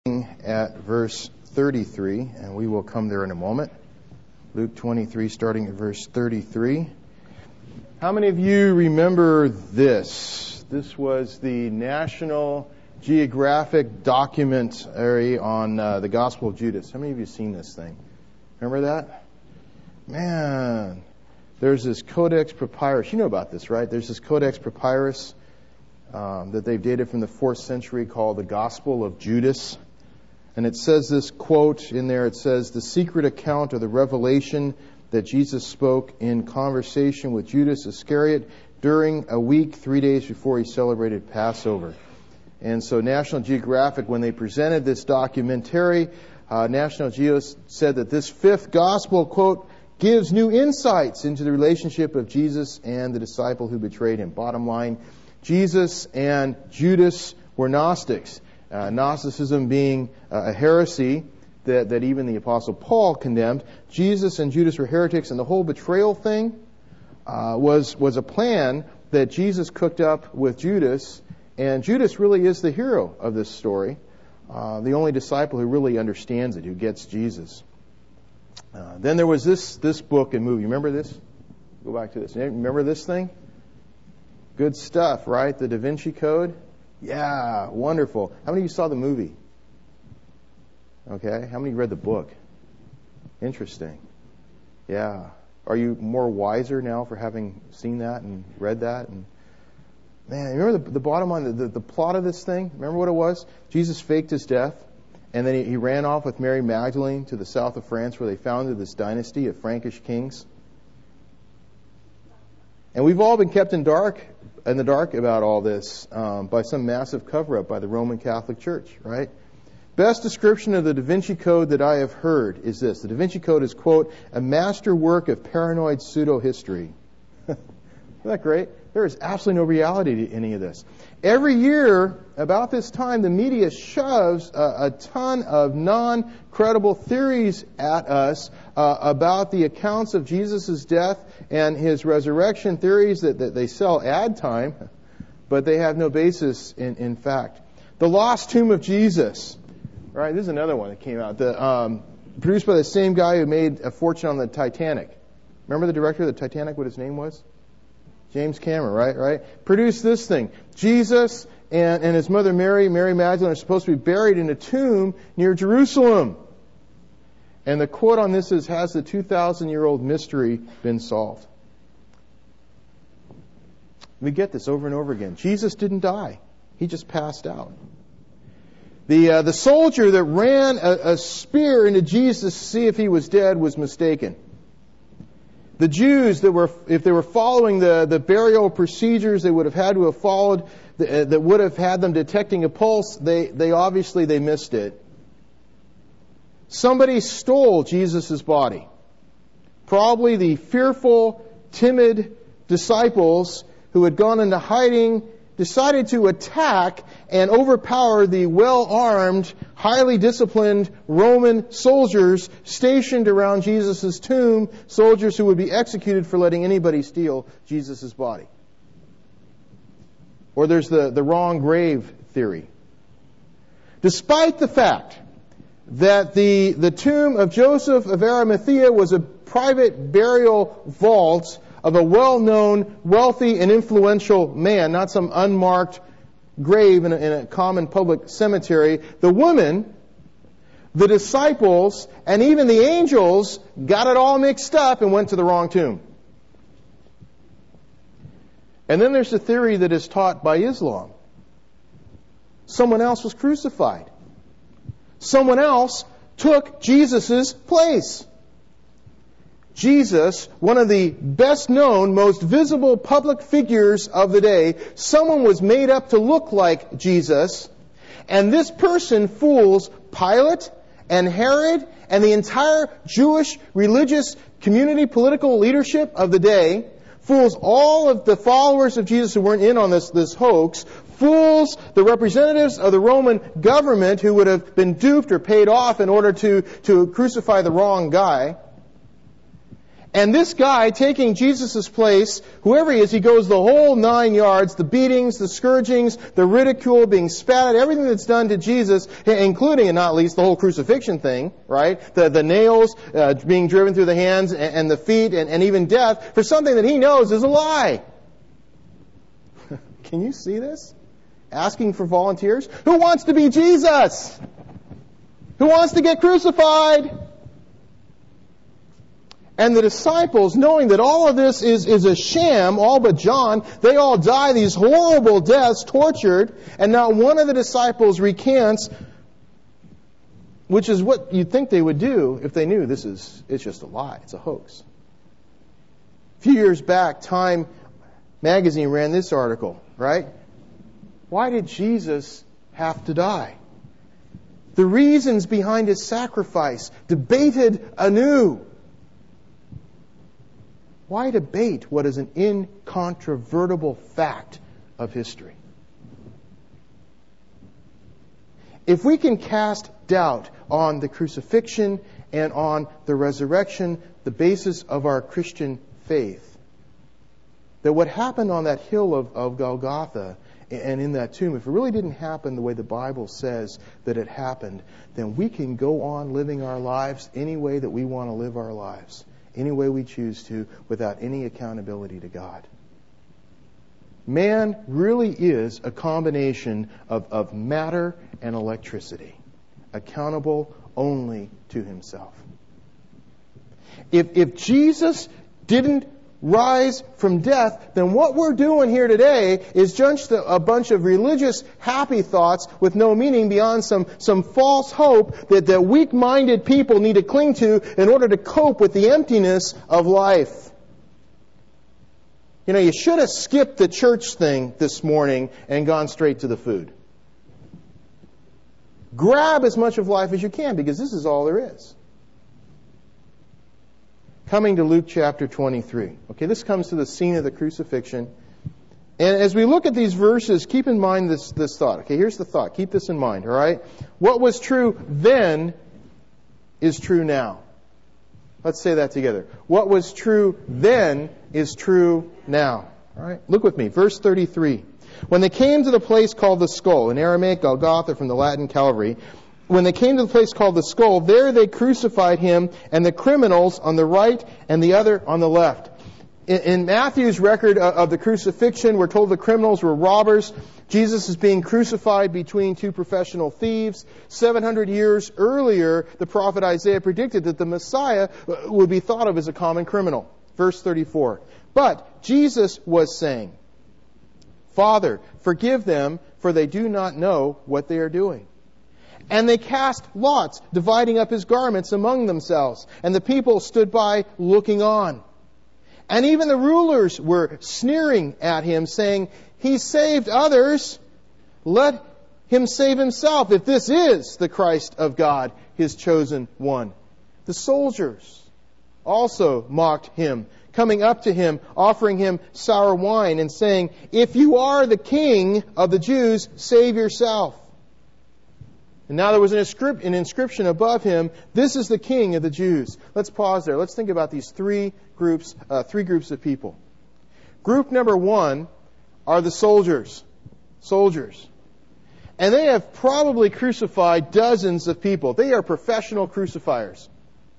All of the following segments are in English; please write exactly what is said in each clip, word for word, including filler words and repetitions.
at verse thirty-three, and we will come there in a moment. Luke twenty-three, starting at verse thirty-three. How many of you remember this? This was the National Geographic documentary on uh, the Gospel of Judas. How many of you have seen this thing? Remember that? Man, there's this Codex Papyrus. You know about this, right? There's this Codex Papyrus um, that they've dated from the fourth century called the Gospel of Judas. And it says this quote in there. It says, "The secret account of the revelation that Jesus spoke in conversation with Judas Iscariot during a week, three days before he celebrated Passover." And so National Geographic, when they presented this documentary, uh, National Geo said that this fifth gospel, quote, gives new insights into the relationship of Jesus and the disciple who betrayed him. Bottom line, Jesus and Judas were Gnostics. Uh, Gnosticism being uh, a heresy that, that even the Apostle Paul condemned. Jesus and Judas were heretics, and the whole betrayal thing uh, was was a plan that Jesus cooked up with Judas, and Judas really is the hero of this story, uh, the only disciple who really understands it, who gets Jesus. Uh, then there was this this book and movie. Remember this? Go back to this. Remember this thing? Good stuff, right? The Da Vinci Code? Yeah, wonderful. How many of you saw the movie? Okay. How many read the book? Interesting. Yeah. Are you more wiser now for having seen that and read that? And man, remember the, the bottom line, the, the, the plot of this thing? Remember what it was? Jesus faked his death, and then he, he ran off with Mary Magdalene to the south of France where they founded this dynasty of Frankish kings. And we've all been kept in dark in the dark about all this um, by some massive cover-up by the Roman Catholic Church, right? Best description of the Da Vinci Code that I have heard is this. The Da Vinci Code is, quote, a masterwork of paranoid pseudo-history. Isn't that great? There is absolutely no reality to any of this. Every year, about this time, the media shoves a, a ton of non-credible theories at us uh, about the accounts of Jesus' death and his resurrection, theories that, that they sell ad time, but they have no basis in, in fact. The Lost Tomb of Jesus. Right, this is another one that came out. The, um, produced by the same guy who made a fortune on the Titanic. Remember the director of the Titanic, what his name was? James Cameron, right? Right. Produced this thing. Jesus and, and his mother Mary, Mary Magdalene, are supposed to be buried in a tomb near Jerusalem. And the quote on this is, has the two thousand year old mystery been solved? We get this over and over again. Jesus didn't die. He just passed out. The uh, the soldier that ran a, a spear into Jesus to see if he was dead was mistaken. The Jews that were, if they were following the, the burial procedures they would have had to have followed, the, uh, that would have had them detecting a pulse, they, they obviously they missed it. Somebody stole Jesus' body. Probably the fearful, timid disciples who had gone into hiding decided to attack and overpower the well-armed, highly disciplined Roman soldiers stationed around Jesus' tomb, soldiers who would be executed for letting anybody steal Jesus' body. Or there's the, the wrong grave theory. Despite the fact that the, the tomb of Joseph of Arimathea was a private burial vault of a well-known, wealthy, and influential man, not some unmarked grave in a, in a common public cemetery, the woman, the disciples, and even the angels got it all mixed up and went to the wrong tomb. And then there's the theory that is taught by Islam. Someone else was crucified. Someone else took Jesus' place. Jesus, one of the best known, most visible public figures of the day, someone was made up to look like Jesus, and this person fools Pilate and Herod and the entire Jewish religious community, political leadership of the day, fools all of the followers of Jesus who weren't in on this, this hoax, fools the representatives of the Roman government who would have been duped or paid off in order to, to crucify the wrong guy. And this guy taking Jesus' place, whoever he is, he goes the whole nine yards, the beatings, the scourgings, the ridicule, being spat at, everything that's done to Jesus, including and not least the whole crucifixion thing, right? The, the nails uh, being driven through the hands and, and the feet and, and even death for something that he knows is a lie. Can you see this? Asking for volunteers? Who wants to be Jesus? Who wants to get crucified? And the disciples, knowing that all of this is, is a sham, all but John, they all die these horrible deaths, tortured, and not one of the disciples recants, which is what you'd think they would do if they knew this is, it's just a lie, it's a hoax. A few years back, Time magazine ran this article, right? Why did Jesus have to die? The reasons behind His sacrifice, debated anew. Why debate what is an incontrovertible fact of history? If we can cast doubt on the crucifixion and on the resurrection, the basis of our Christian faith, that what happened on that hill of, of Golgotha and in that tomb, if it really didn't happen the way the Bible says that it happened, then we can go on living our lives any way that we want to live our lives, any way we choose to, without any accountability to God. Man really is a combination of, of matter and electricity, accountable only to himself. If, if Jesus didn't rise from death, then what we're doing here today is just a, a bunch of religious happy thoughts with no meaning beyond some, some false hope that, that weak-minded people need to cling to in order to cope with the emptiness of life. You know, you should have skipped the church thing this morning and gone straight to the food. Grab as much of life as you can, because this is all there is. Coming to Luke chapter twenty-three. Okay, this comes to the scene of the crucifixion. And as we look at these verses, keep in mind this, this thought. Okay, here's the thought. Keep this in mind, all right? What was true then is true now. Let's say that together. What was true then is true now. All right? Look with me. Verse thirty-three. When they came to the place called the Skull, in Aramaic Golgotha from the Latin Calvary, when they came to the place called the Skull, there they crucified him and the criminals on the right and the other on the left. In, in Matthew's record of, of the crucifixion, we're told the criminals were robbers. Jesus is being crucified between two professional thieves. seven hundred years earlier, the prophet Isaiah predicted that the Messiah would be thought of as a common criminal. Verse thirty-four. But Jesus was saying, Father, forgive them, for they do not know what they are doing. And they cast lots, dividing up his garments among themselves. And the people stood by looking on. And even the rulers were sneering at him, saying, He saved others. Let him save himself, if this is the Christ of God, His chosen one. The soldiers also mocked him, coming up to him, offering him sour wine, and saying, If you are the king of the Jews, save yourself. And now there was an, inscrip- an inscription above him, This is the King of the Jews. Let's pause there. Let's think about these three groups, uh, three groups of people. Group number one are the soldiers. Soldiers. And they have probably crucified dozens of people. They are professional crucifiers.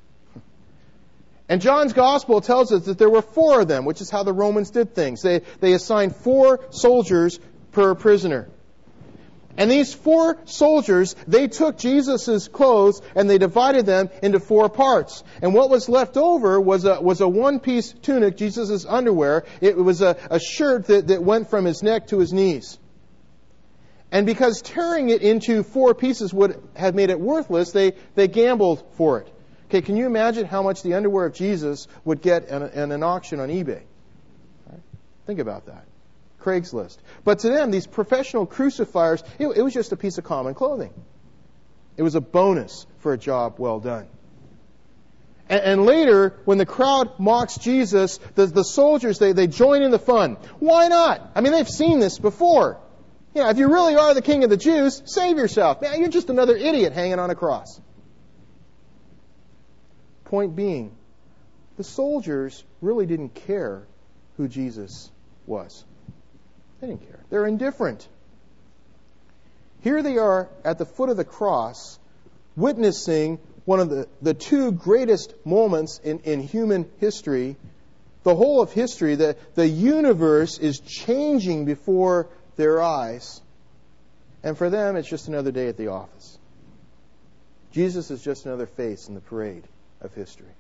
And John's Gospel tells us that there were four of them, which is how the Romans did things. They, they assigned four soldiers per prisoner. And these four soldiers, they took Jesus' clothes and they divided them into four parts. And what was left over was a was a one-piece tunic, Jesus' underwear. It was a, a shirt that, that went from his neck to his knees. And because tearing it into four pieces would have made it worthless, they, they gambled for it. Okay, can you imagine how much the underwear of Jesus would get in, in an auction on eBay? All right? Think about that. Craigslist. But to them, these professional crucifiers, it, it was just a piece of common clothing. It was a bonus for a job well done. And, and later, when the crowd mocks Jesus, the, the soldiers, they, they join in the fun. Why not? I mean, they've seen this before. You know, if you really are the king of the Jews, save yourself. Man, you're just another idiot hanging on a cross. Point being, the soldiers really didn't care who Jesus was. They didn't care. They're indifferent. Here they are at the foot of the cross, witnessing one of the, the two greatest moments in, in human history. The whole of history, the, the universe is changing before their eyes. And for them, it's just another day at the office. Jesus is just another face in the parade of history.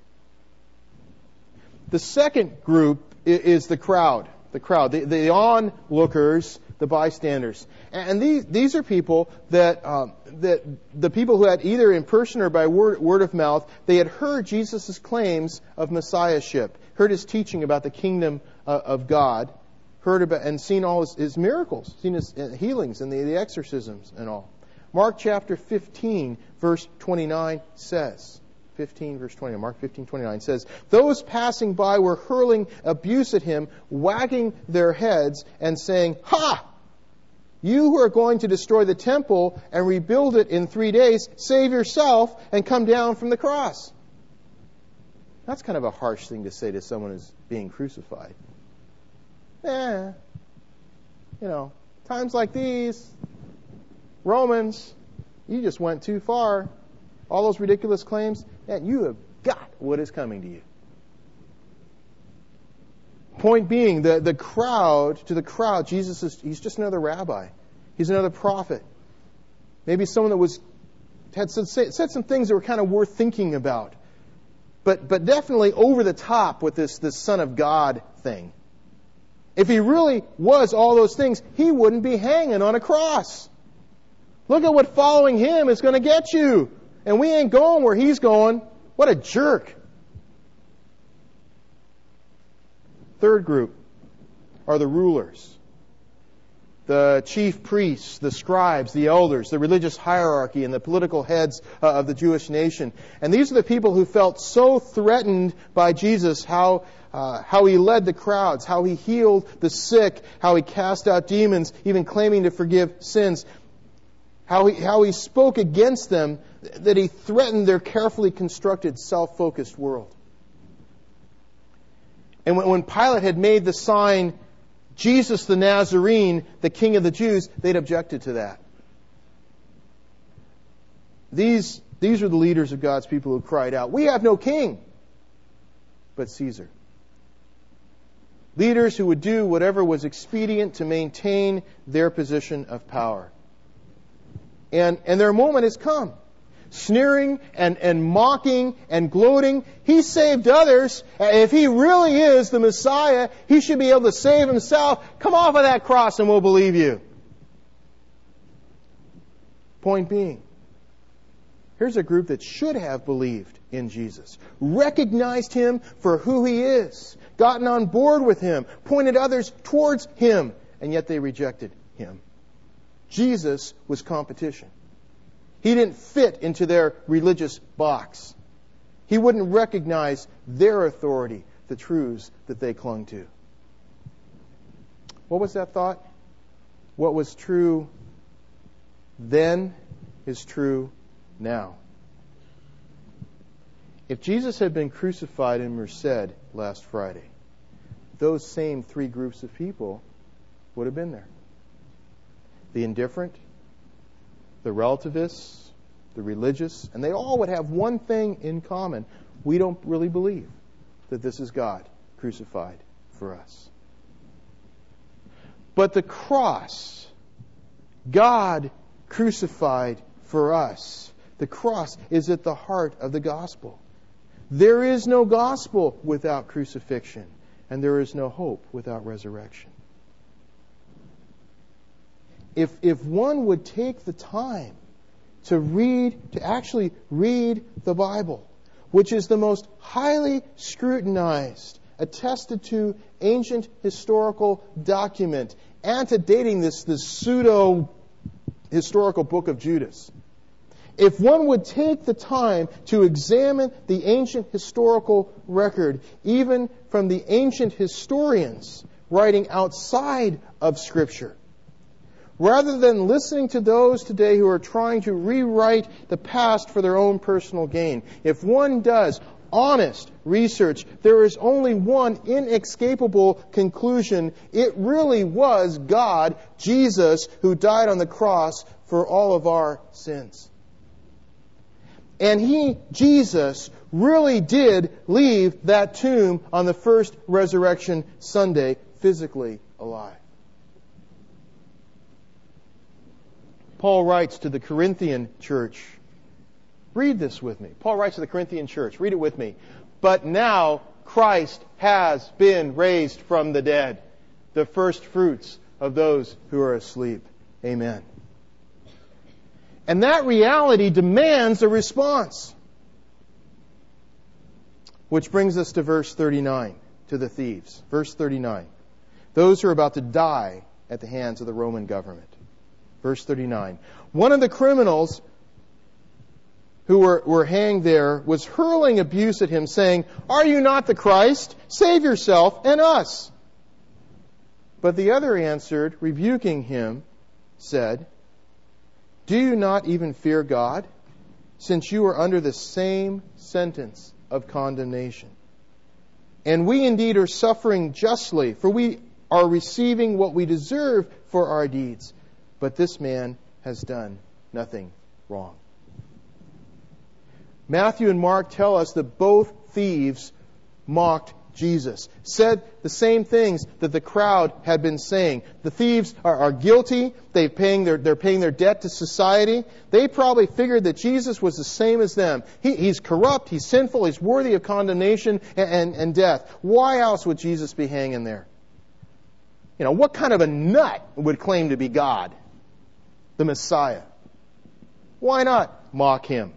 The second group is the crowd. The crowd, the, the onlookers, the bystanders. And these, these are people that, um, that the people who had either in person or by word, word of mouth, they had heard Jesus' claims of messiahship, heard his teaching about the kingdom uh, of God, heard about and seen all his, his miracles, seen his healings and the, the exorcisms and all. Mark chapter fifteen, verse twenty-nine says, fifteen verse twenty, Mark fifteen twenty-nine says, those passing by were hurling abuse at him, wagging their heads and saying, "Ha! You who are going to destroy the temple and rebuild it in three days, save yourself and come down from the cross." That's kind of a harsh thing to say to someone who's being crucified. Eh, you know, times like these, Romans, you just went too far. All those ridiculous claims, man, you have got what is coming to you. Point being, the, the crowd, to the crowd, Jesus is he's just another rabbi. He's another prophet. Maybe someone that was had said, said some things that were kind of worth thinking about. But but definitely over the top with this, this Son of God thing. If he really was all those things, he wouldn't be hanging on a cross. Look at what following him is going to get you. And we ain't going where he's going. What a jerk. Third group are the rulers. The chief priests, the scribes, the elders, the religious hierarchy, and the political heads uh, of the Jewish nation. And these are the people who felt so threatened by Jesus, how uh, how he led the crowds, how he healed the sick, how he cast out demons, even claiming to forgive sins. How he, how he spoke against them, that he threatened their carefully constructed, self-focused world. And when, when Pilate had made the sign, Jesus the Nazarene, the King of the Jews, they'd objected to that. These, these are the leaders of God's people who cried out, "We have no king but Caesar." Leaders who would do whatever was expedient to maintain their position of power. And, and their moment has come. Sneering and, and mocking and gloating. He saved others. If he really is the Messiah, he should be able to save himself. Come off of that cross and we'll believe you. Point being, here's a group that should have believed in Jesus, recognized him for who he is, gotten on board with him, pointed others towards him, and yet they rejected him. Jesus was competition. He didn't fit into their religious box. He wouldn't recognize their authority, the truths that they clung to. What was that thought? What was true then is true now. If Jesus had been crucified in Merced last Friday, those same three groups of people would have been there. The indifferent, the relativists, the religious, and they all would have one thing in common. We don't really believe that this is God crucified for us. But the cross, God crucified for us. The cross is at the heart of the gospel. There is no gospel without crucifixion, and there is no hope without resurrection. If, if one would take the time to read, to actually read the Bible, which is the most highly scrutinized, attested to ancient historical document, antedating this, this pseudo-historical book of Judas. If one would take the time to examine the ancient historical record, even from the ancient historians writing outside of Scripture, rather than listening to those today who are trying to rewrite the past for their own personal gain, if one does, honest research, there is only one inescapable conclusion. It really was God, Jesus, who died on the cross for all of our sins. And He, Jesus, really did leave that tomb on the first resurrection Sunday physically alive. Paul writes to the Corinthian church. Read this with me. Paul writes to the Corinthian church. Read it with me. But now Christ has been raised from the dead, the first fruits of those who are asleep. Amen. And that reality demands a response. Which brings us to verse thirty-nine, to the thieves. Verse thirty-nine. Those who are about to die at the hands of the Roman government. Verse thirty-nine. One of the criminals who were, were hanged there was hurling abuse at him, saying, "Are you not the Christ? Save yourself and us." But the other answered, rebuking him, said, "Do you not even fear God, since you are under the same sentence of condemnation? And we indeed are suffering justly, for we are receiving what we deserve for our deeds. But this man has done nothing wrong." Matthew and Mark tell us that both thieves mocked Jesus, said the same things that the crowd had been saying. The thieves are, are guilty. They're paying, their, they're paying their debt to society. They probably figured that Jesus was the same as them. He, he's corrupt, he's sinful, he's worthy of condemnation and, and, and death. Why else would Jesus be hanging there? You know, what kind of a nut would claim to be God? The Messiah. Why not mock him?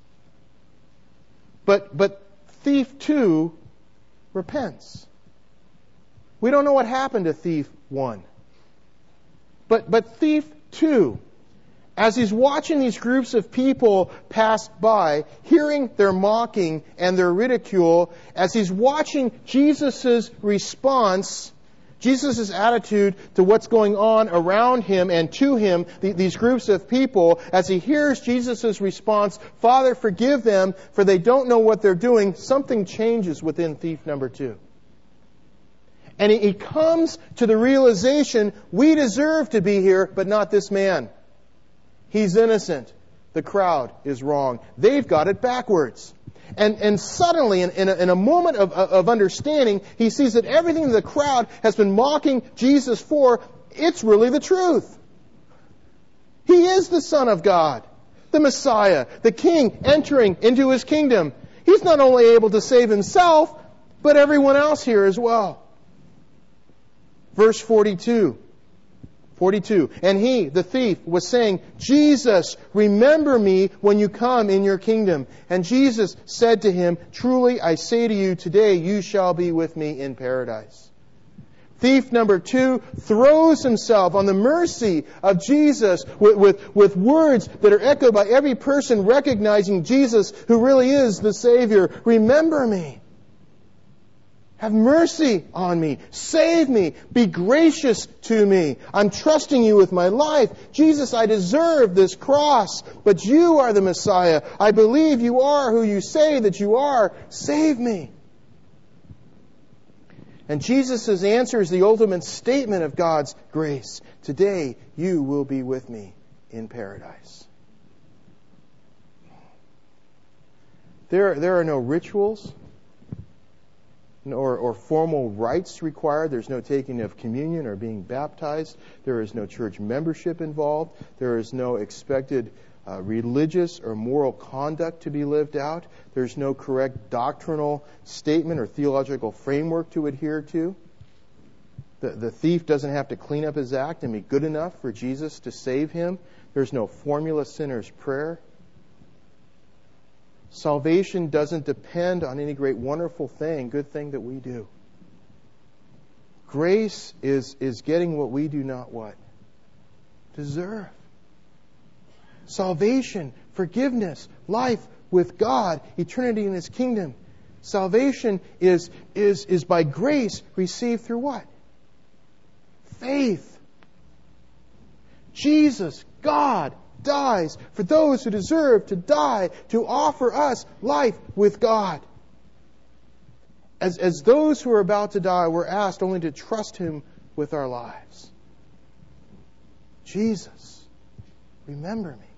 But, but thief two repents. We don't know what happened to thief one. But, but thief two, as he's watching these groups of people pass by, hearing their mocking and their ridicule, as he's watching Jesus' response, Jesus' attitude to what's going on around him and to him, the, these groups of people, as he hears Jesus' response, "Father, forgive them, for they don't know what they're doing," something changes within thief number two. And he, he comes to the realization, we deserve to be here, but not this man. He's innocent. The crowd is wrong. They've got it backwards. And, and suddenly, in, in, a, in a moment of, of understanding, he sees that everything the crowd has been mocking Jesus for, it's really the truth. He is the Son of God, the Messiah, the King entering into His kingdom. He's not only able to save Himself, but everyone else here as well. Verse forty-two. forty-two. And he, the thief, was saying, "Jesus, remember me when you come in your kingdom." And Jesus said to him, "Truly I say to you, today you shall be with me in paradise." Thief number two throws himself on the mercy of Jesus with, with, with words that are echoed by every person recognizing Jesus, who really is the Savior. "Remember me. Have mercy on me. Save me. Be gracious to me. I'm trusting you with my life. Jesus, I deserve this cross, but you are the Messiah. I believe you are who you say that you are. Save me." And Jesus' answer is the ultimate statement of God's grace. "Today you will be with me in paradise." There, there are no rituals Or, or formal rites required. There's no taking of communion or being baptized. There is no church membership involved. There is no expected uh, religious or moral conduct to be lived out. There's no correct doctrinal statement or theological framework to adhere to. The, the thief doesn't have to clean up his act and be good enough for Jesus to save him. There's no formula sinner's prayer. Salvation doesn't depend on any great wonderful thing, good thing that we do. Grace is, is getting what we do not what? Deserve. Salvation, forgiveness, life with God, eternity in His kingdom. Salvation is, is, is by grace received through what? Faith. Jesus, God, dies for those who deserve to die, to offer us life with God. As, as those who are about to die, we're asked only to trust Him with our lives. Jesus, remember me.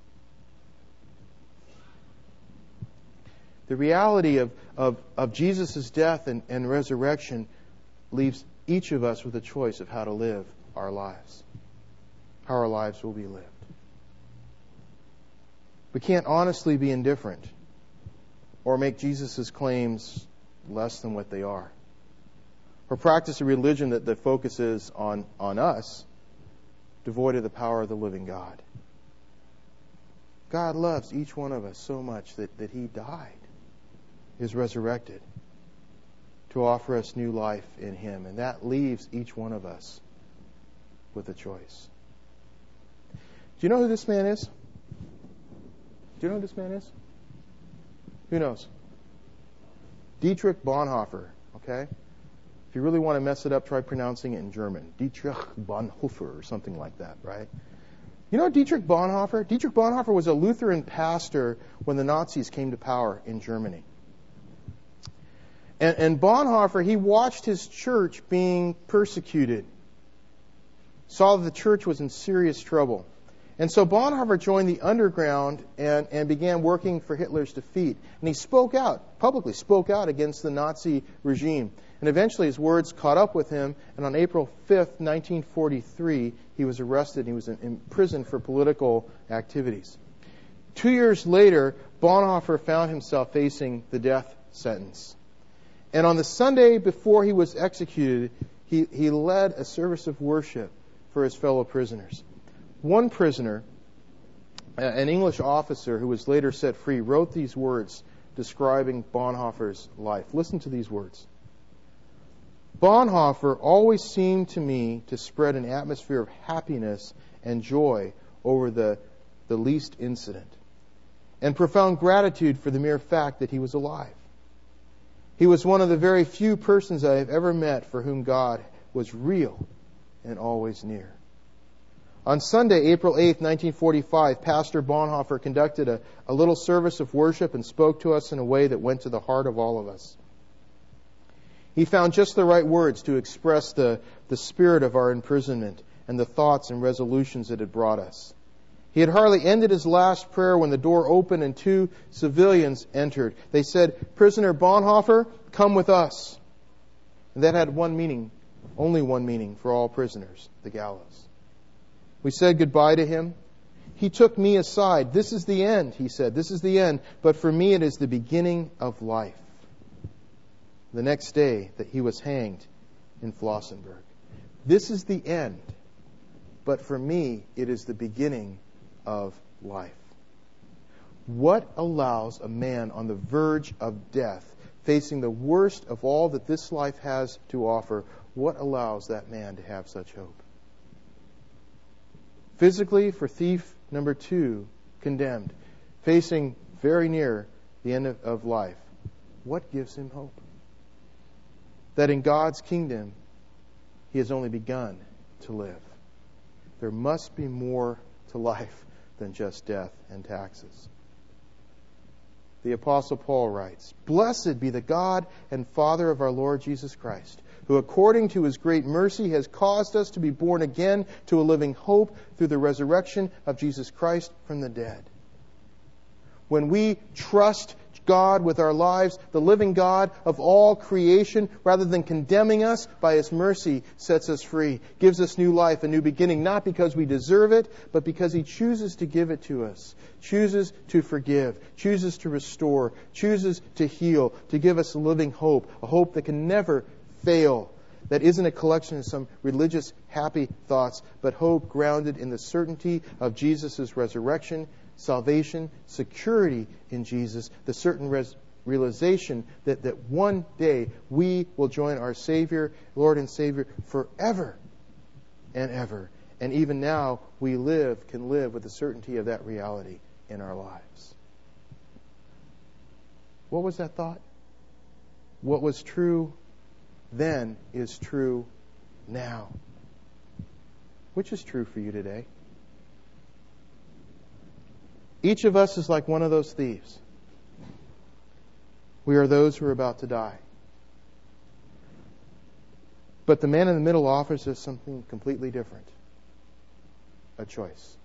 The reality of, of, of Jesus' death and, and resurrection leaves each of us with a choice of how to live our lives, how our lives will be lived. We can't honestly be indifferent or make Jesus' claims less than what they are, or practice a religion that, that focuses on, on us, devoid of the power of the living God. God loves each one of us so much that, that He died, is resurrected, to offer us new life in Him. And that leaves each one of us with a choice. Do you know who this man is? Do you know who this man is? Who knows? Dietrich Bonhoeffer, okay? If you really want to mess it up, try pronouncing it in German. Dietrich Bonhoeffer or something like that, right? You know Dietrich Bonhoeffer? Dietrich Bonhoeffer was a Lutheran pastor when the Nazis came to power in Germany. And, and Bonhoeffer, he watched his church being persecuted, saw that the church was in serious trouble. And so Bonhoeffer joined the underground and, and began working for Hitler's defeat. And he spoke out, publicly spoke out against the Nazi regime. And eventually his words caught up with him, and on April fifth, nineteen forty-three, he was arrested and he was in, in prison for political activities. Two years later, Bonhoeffer found himself facing the death sentence. And on the Sunday before he was executed, he, he led a service of worship for his fellow prisoners. One prisoner, an English officer who was later set free, wrote these words describing Bonhoeffer's life. Listen to these words. Bonhoeffer always seemed to me to spread an atmosphere of happiness and joy over the, the least incident, and profound gratitude for the mere fact that he was alive. He was one of the very few persons I have ever met for whom God was real and always near. On Sunday, April eighth, nineteen forty-five, Pastor Bonhoeffer conducted a, a little service of worship and spoke to us in a way that went to the heart of all of us. He found just the right words to express the, the spirit of our imprisonment and the thoughts and resolutions it had brought us. He had hardly ended his last prayer when the door opened and two civilians entered. They said, "Prisoner Bonhoeffer, come with us." And that had one meaning, only one meaning for all prisoners, the gallows. We said goodbye to him. He took me aside. "This is the end," he said. "This is the end. But for me it is the beginning of life." The next day that he was hanged in Flossenburg. This is the end. But for me it is the beginning of life. What allows a man on the verge of death, facing the worst of all that this life has to offer, what allows that man to have such hope? Physically, for thief number two, condemned, facing very near the end of, of life, what gives him hope? That in God's kingdom, he has only begun to live. There must be more to life than just death and taxes. The Apostle Paul writes, "Blessed be the God and Father of our Lord Jesus Christ, who according to His great mercy has caused us to be born again to a living hope through the resurrection of Jesus Christ from the dead." When we trust God with our lives, the living God of all creation, rather than condemning us, by His mercy sets us free, gives us new life, a new beginning, not because we deserve it, but because He chooses to give it to us, chooses to forgive, chooses to restore, chooses to heal, to give us a living hope, a hope that can never fail, that isn't a collection of some religious happy thoughts, but hope grounded in the certainty of Jesus' resurrection, salvation, security in Jesus, the certain res- realization that, that one day we will join our Savior, Lord and Savior, forever and ever. And even now, we live, can live with the certainty of that reality in our lives. What was that thought? What was true then is true now. Which is true for you today? Each of us is like one of those thieves. We are those who are about to die. But the man in the middle offers us something completely different. A choice.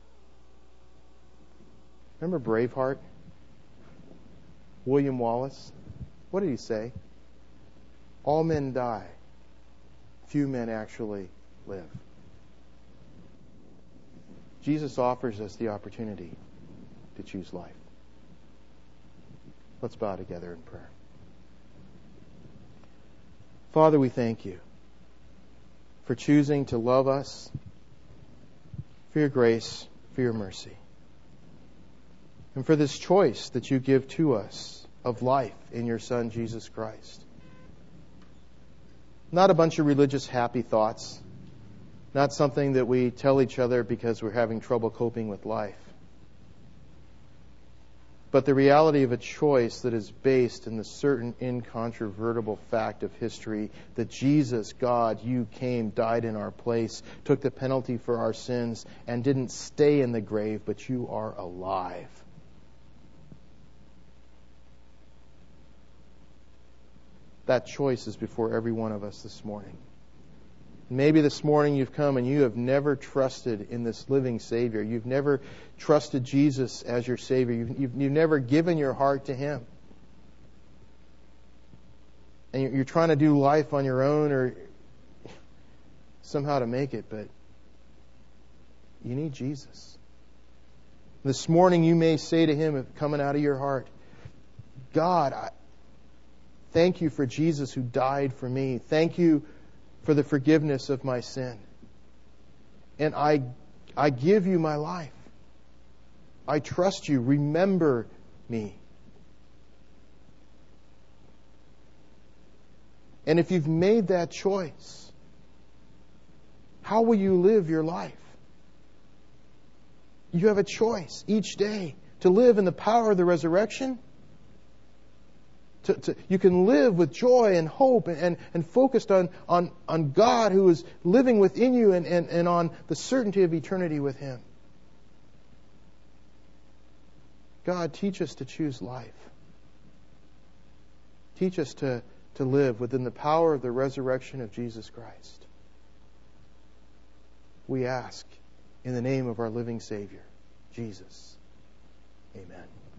Remember Braveheart? William Wallace? What did he say? All men die. Few men actually live. Jesus offers us the opportunity to choose life. Let's bow together in prayer. Father, we thank you for choosing to love us, for your grace, for your mercy, and for this choice that you give to us of life in your Son, Jesus Christ. Not a bunch of religious happy thoughts, not something that we tell each other because we're having trouble coping with life, but the reality of a choice that is based in the certain incontrovertible fact of history that Jesus, God, you came, died in our place, took the penalty for our sins, and didn't stay in the grave, but you are alive. That choice is before every one of us this morning. Maybe this morning you've come and you have never trusted in this living Savior. You've never trusted Jesus as your Savior. You've, you've, you've never given your heart to Him. And you're, you're trying to do life on your own or somehow to make it, but you need Jesus. This morning you may say to Him, coming out of your heart, God, I, thank you for Jesus who died for me. Thank you for the forgiveness of my sin. And I I give you my life. I trust you. Remember me. And if you've made that choice, how will you live your life? You have a choice each day to live in the power of the resurrection. To, to, you can live with joy and hope and, and, and focused on, on, on God who is living within you and, and, and on the certainty of eternity with Him. God, teach us to choose life. Teach us to, to live within the power of the resurrection of Jesus Christ. We ask in the name of our living Savior, Jesus. Amen.